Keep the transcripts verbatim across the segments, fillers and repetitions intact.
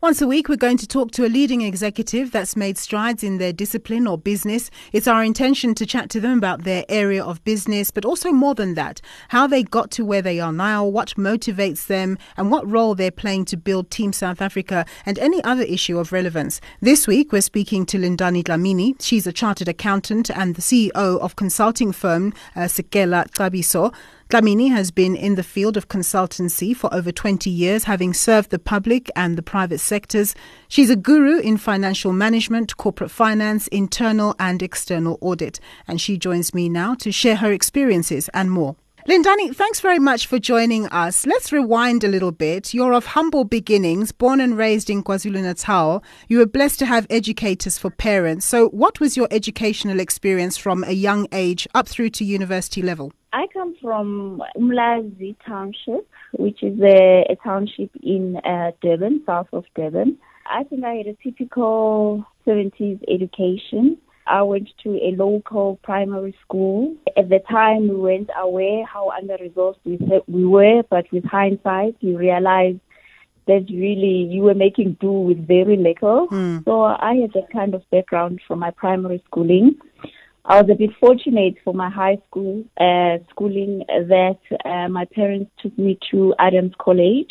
Once a week, we're going to talk to a leading executive that's made strides in their discipline or business. It's our intention to chat to them about their area of business, but also more than that, how they got to where they are now, what motivates them, and what role they're playing to build Team South Africa and any other issue of relevance. This week, we're speaking to Lindani Dlamini. She's a chartered accountant and the C E O of consulting firm uh, Sekela Xabiso. Dlamini has been in the field of consultancy for over twenty years, having served the public and the private sectors. She's a guru in financial management, corporate finance, internal and external audit. And she joins me now to share her experiences and more. Lindani, thanks very much for joining us. Let's rewind a little bit. You're of humble beginnings, born and raised in KwaZulu-Natal. You were blessed to have educators for parents. So what was your educational experience from a young age up through to university level? I come from Umlazi Township, which is a, a township in uh, Durban, south of Durban. I think I had a typical seventies education. I went to a local primary school. At the time, we weren't aware how under-resourced we, we were, but with hindsight, you realize that really you were making do with very little. Mm. So I had that kind of background from my primary schooling. I was a bit fortunate for my high school uh, schooling that uh, my parents took me to Adams College,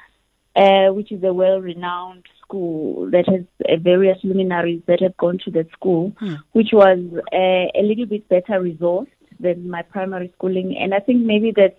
uh, which is a well-renowned school that has uh, various luminaries that have gone to that school, hmm. which was uh, a little bit better resourced than my primary schooling. And I think maybe that's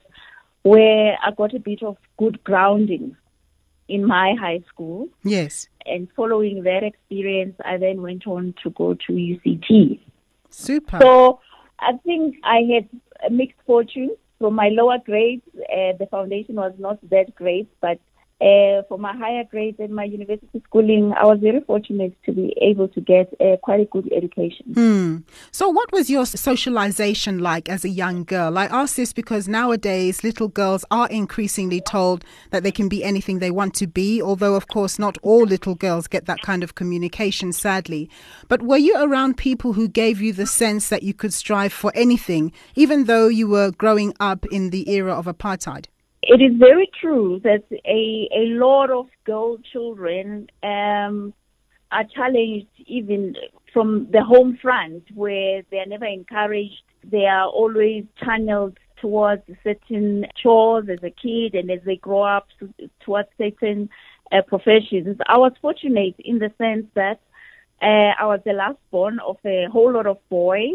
where I got a bit of good grounding in my high school. Yes. And following that experience, I then went on to go to U C T. Super. So I think I had a mixed fortune. From my lower grades, uh, the foundation was not that great, but uh, for my higher grades and my university schooling, I was very fortunate to be able to get uh, quite a good education. Hmm. So what was your socialization like as a young girl? I ask this because nowadays little girls are increasingly told that they can be anything they want to be, although of course not all little girls get that kind of communication, sadly. But were you around people who gave you the sense that you could strive for anything, even though you were growing up in the era of apartheid? It is very true that a, a lot of girl children um, are challenged even from the home front, where they are never encouraged. They are always channeled towards certain chores as a kid, and as they grow up to, towards certain uh, professions. I was fortunate in the sense that uh, I was the last born of a whole lot of boys,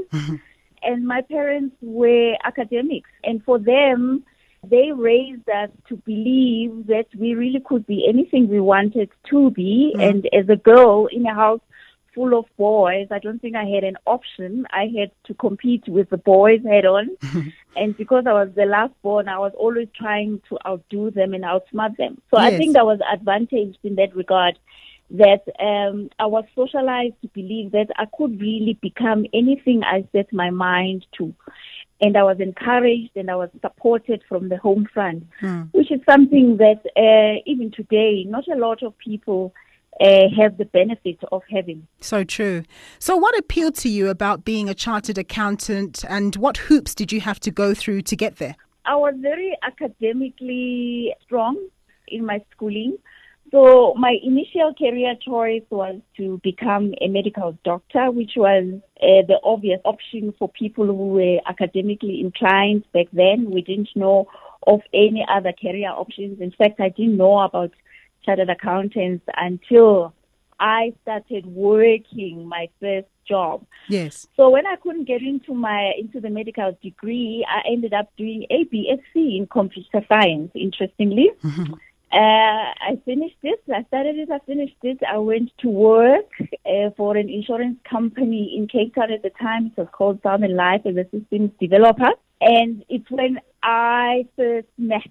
and my parents were academics, and for them, they raised us to believe that we really could be anything we wanted to be. Mm. And as a girl in a house full of boys, I don't think I had an option. I had to compete with the boys head on. And because I was the last born, I was always trying to outdo them and outsmart them. So yes. I think I was advantaged in that regard, that um, I was socialized to believe that I could really become anything I set my mind to. And I was encouraged and I was supported from the home front, hmm. which is something that uh, even today, not a lot of people uh, have the benefit of having. So true. So what appealed to you about being a chartered accountant, and what hoops did you have to go through to get there? I was very academically strong in my schooling. So my initial career choice was to become a medical doctor, which was uh, the obvious option for people who were academically inclined back then. We didn't know of any other career options. In fact, I didn't know about chartered accountants until I started working my first job. Yes. So when I couldn't get into my into the medical degree, I ended up doing a B S c in computer science, interestingly. Uh, I finished it. I started it. I finished it. I went to work uh, for an insurance company in Cape Town at the time. It was called Southern Life as a systems developer. And it's when I first met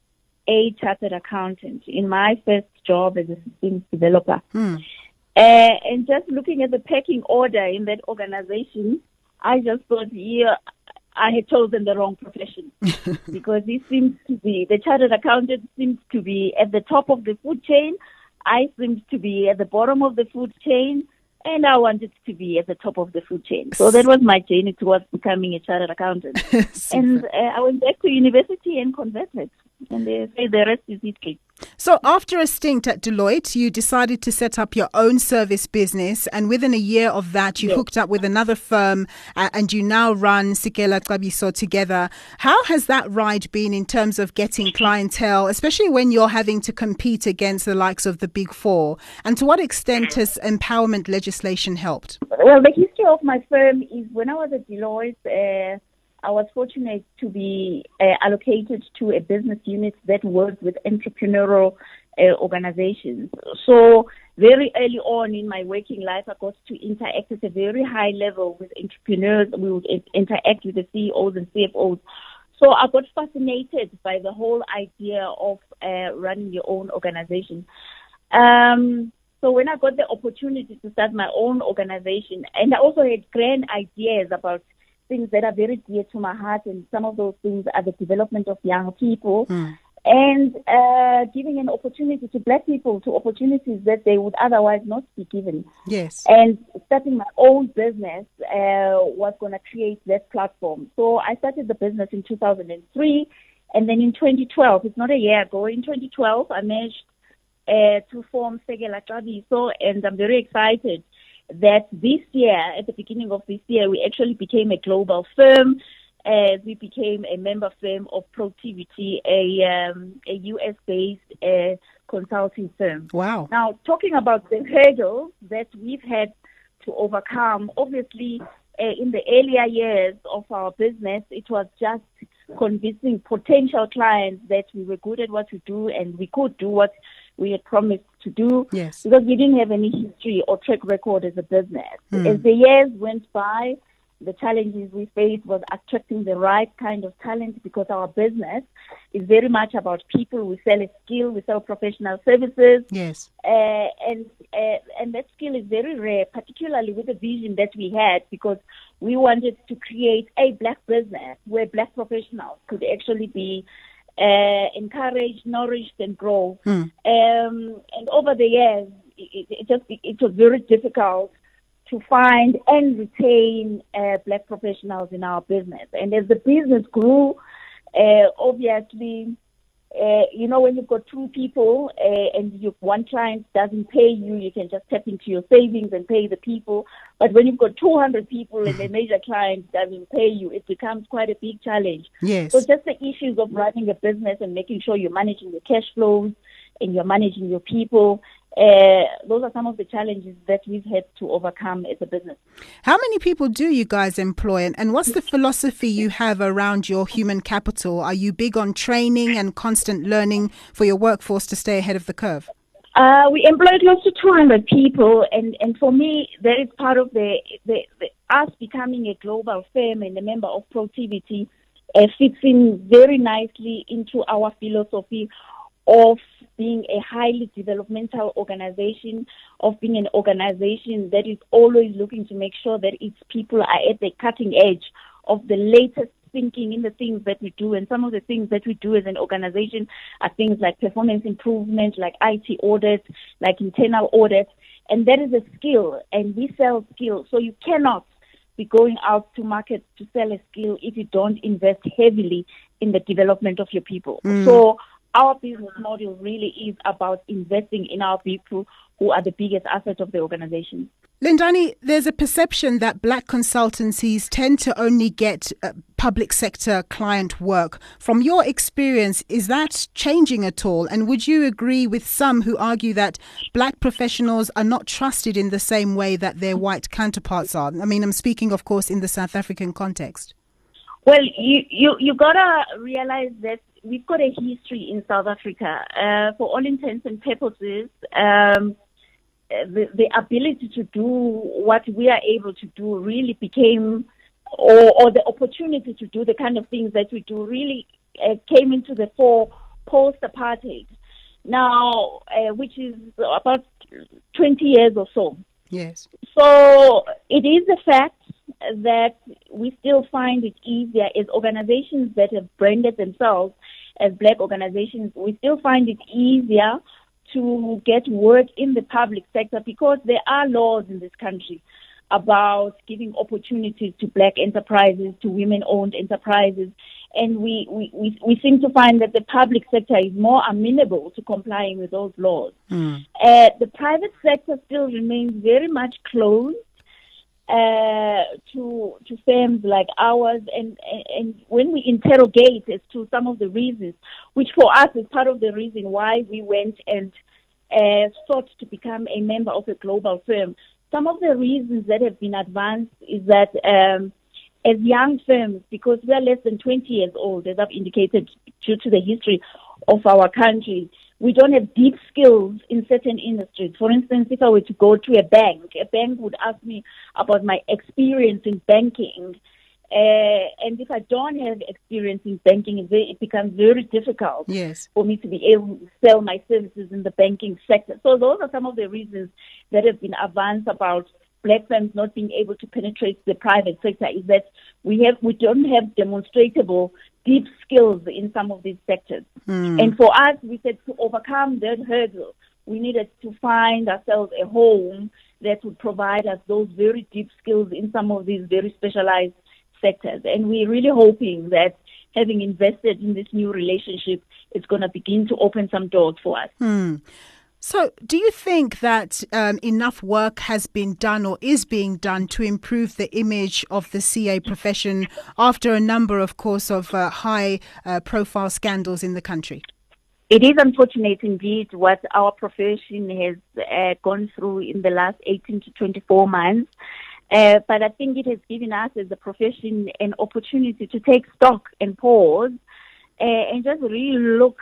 a chartered accountant in my first job as a systems developer. Hmm. Uh, and just looking at the pecking order in that organization, I just thought, yeah, I had chosen the wrong profession because this seems to be, the chartered accountant seems to be at the top of the food chain. I seemed to be at the bottom of the food chain, and I wanted to be at the top of the food chain. So that was my journey towards becoming a chartered accountant. And uh, I went back to university and converted. And they say the rest is history. So after a stint at Deloitte, you decided to set up your own service business, and within a year of that, you Yes. hooked up with another firm, uh, and you now run Sikela Xabiso together. How has that ride been in terms of getting clientele, especially when you're having to compete against the likes of the Big Four? And to what extent has empowerment legislation helped? Well, the history of my firm is when I was at Deloitte, uh, I was fortunate to be uh, allocated to a business unit that works with entrepreneurial uh, organizations. So very early on in my working life, I got to interact at a very high level with entrepreneurs. We would in- interact with the C E Os and C F Os. So I got fascinated by the whole idea of uh, running your own organization. Um, so when I got the opportunity to start my own organization, and I also had grand ideas about things that are very dear to my heart, and some of those things are the development of young people Mm. and uh, giving an opportunity to black people to opportunities that they would otherwise not be given. Yes. And starting my own business uh, was going to create that platform. So I started the business in two thousand three, and then in twenty twelve, it's not a year ago, in twenty twelve, I managed uh, to form Sikela Xabiso, and I'm very excited that this year, at the beginning of this year, we actually became a global firm. Uh, we became a member firm of Protivity, a, um, a U S-based uh, consulting firm. Wow. Now, talking about the hurdles that we've had to overcome, obviously, uh, in the earlier years of our business, it was just convincing potential clients that we were good at what we do and we could do what we had promised to do, Yes. because we didn't have any history or track record as a business. Mm. As the years went by, the challenges we faced was attracting the right kind of talent, because our business is very much about people. We sell a skill, we sell professional services, Yes. uh, and uh, and that skill is very rare, particularly with the vision that we had, because we wanted to create a black business where black professionals could actually be uh, encouraged, nourished, and grow. Mm. Um, and over the years, it, it just it was very difficult to find and retain uh, black professionals in our business. And as the business grew, uh, obviously, uh, you know, when you've got two people uh, and you, one client doesn't pay you, you can just tap into your savings and pay the people. But when you've got two hundred people and the major client doesn't pay you, it becomes quite a big challenge. Yes. So just the issues of running a business and making sure you're managing your cash flows and you're managing your people, uh, those are some of the challenges that we've had to overcome as a business. How many people do you guys employ, and, and what's the philosophy you have around your human capital? Are you big on training and constant learning for your workforce to stay ahead of the curve? Uh, we employ close to two hundred people, and, and for me, that is part of the, the, the us becoming a global firm and a member of Protivity uh, fits in very nicely into our philosophy of being a highly developmental organization, of being an organization that is always looking to make sure that its people are at the cutting edge of the latest thinking in the things that we do. And some of the things that we do as an organization are things like performance improvement, like I T audits, like internal audits. And that is a skill, and we sell skills. So you cannot be going out to market to sell a skill if you don't invest heavily in the development of your people. Mm. So our business model really is about investing in our people, who are the biggest asset of the organization. Lindani, there's a perception that black consultancies tend to only get uh, public sector client work. From your experience, is that changing at all? And would you agree with some who argue that black professionals are not trusted in the same way that their white counterparts are? I mean, I'm speaking, of course, in the South African context. Well, you, you, you got to realize that we've got a history in South Africa. Uh, for all intents and purposes, um, the, the ability to do what we are able to do really became, or, or the opportunity to do the kind of things that we do really uh, came into the fore post-apartheid. Now, uh, which is about twenty years or so. Yes. So it is a fact that we still find it easier as organizations that have branded themselves as black organizations. We still find it easier to get work in the public sector because there are laws in this country about giving opportunities to black enterprises, to women-owned enterprises. And we, we, we, we seem to find that the public sector is more amenable to complying with those laws. Mm. Uh, the private sector still remains very much closed uh, to to firms like ours. And, and, and when we interrogate as to some of the reasons, which for us is part of the reason why we went and uh, sought to become a member of a global firm, some of the reasons that have been advanced is that um, as young firms, because we are less than twenty years old, as I've indicated, due to the history of our country, we don't have deep skills in certain industries. For instance, if I were to go to a bank, a bank would ask me about my experience in banking. Uh, and if I don't have experience in banking, it, very, it becomes very difficult yes. for me to be able to sell my services in the banking sector. So those are some of the reasons that have been advanced about black firms not being able to penetrate the private sector, is that we have we don't have demonstrable deep skills in some of these sectors. Mm. And for us, we said to overcome that hurdle, we needed to find ourselves a home that would provide us those very deep skills in some of these very specialized sectors. And we're really hoping that having invested in this new relationship, it's going to begin to open some doors for us. Mm. So do you think that um, enough work has been done or is being done to improve the image of the C A profession after a number, of course, of uh, high uh, profile scandals in the country? It is unfortunate indeed what our profession has uh, gone through in the last eighteen to twenty-four months. Uh, but I think it has given us as a profession an opportunity to take stock and pause uh, and just really look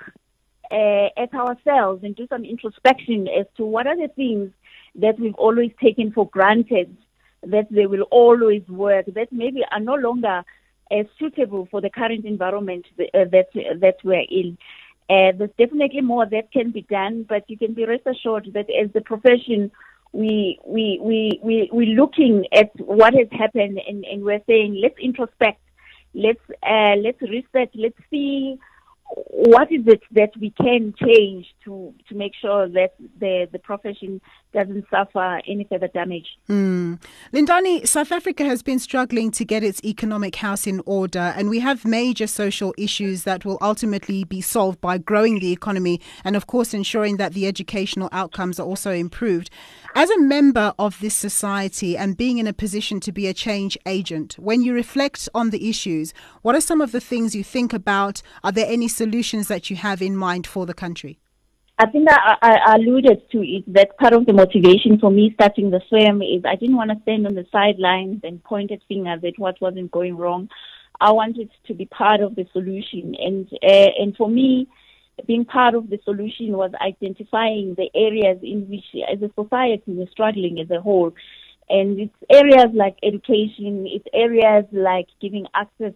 uh, at ourselves and do some introspection as to what are the things that we've always taken for granted, that they will always work, that maybe are no longer as suitable for the current environment that, uh, that, that we're in. Uh, there's definitely more that can be done, but you can be rest assured that as the profession, we we we we we're looking at what has happened, and, and we're saying let's introspect, let's uh, let's reset, let's see what is it that we can change to to make sure that the the profession doesn't suffer any further damage. Mm. Lindani, South Africa has been struggling to get its economic house in order, and we have major social issues that will ultimately be solved by growing the economy and, of course, ensuring that the educational outcomes are also improved. As a member of this society and being in a position to be a change agent, when you reflect on the issues, what are some of the things you think about? Are there any solutions that you have in mind for the country? I think I, I alluded to it, that part of the motivation for me starting the firm is I didn't want to stand on the sidelines and point at fingers at what wasn't going wrong. I wanted to be part of the solution. And uh, and for me, being part of the solution was identifying the areas in which, as a society, we're struggling as a whole. And it's areas like education, it's areas like giving access,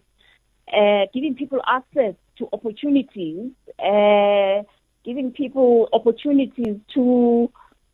uh, giving people access to opportunities, uh, giving people opportunities to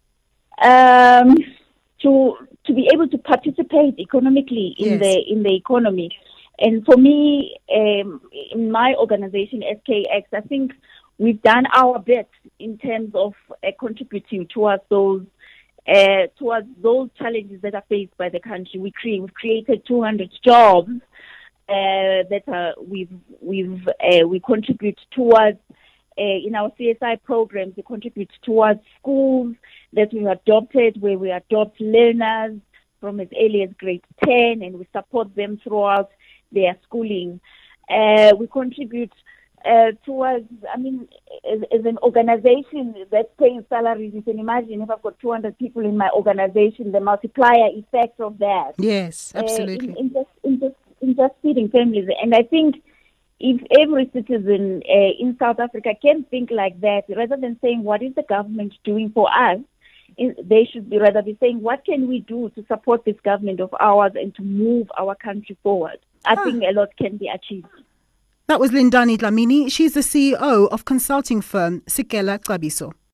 um, to to be able to participate economically in yes. the in the economy. And for me, um, in my organization, S K X, I think we've done our bit in terms of uh, contributing towards those uh, towards those challenges that are faced by the country. We create, we've created two hundred jobs uh, that are, we've we've uh, we contribute towards. Uh, in our C S I programs, we contribute towards schools that we've adopted, where we adopt learners from as early as grade ten, and we support them throughout their schooling. Uh, we contribute uh, towards, I mean, as, as an organization that pays salaries, you can imagine if I've got two hundred people in my organization, the multiplier effect of that. Yes, absolutely. Uh, in, in, just, in, just, in just feeding families. And I think if every citizen uh, in South Africa can think like that, rather than saying, what is the government doing for us, they should be rather be saying, what can we do to support this government of ours and to move our country forward? I ah. think a lot can be achieved. That was Lindani Dlamini. She's the C E O of consulting firm Sikela Xabiso.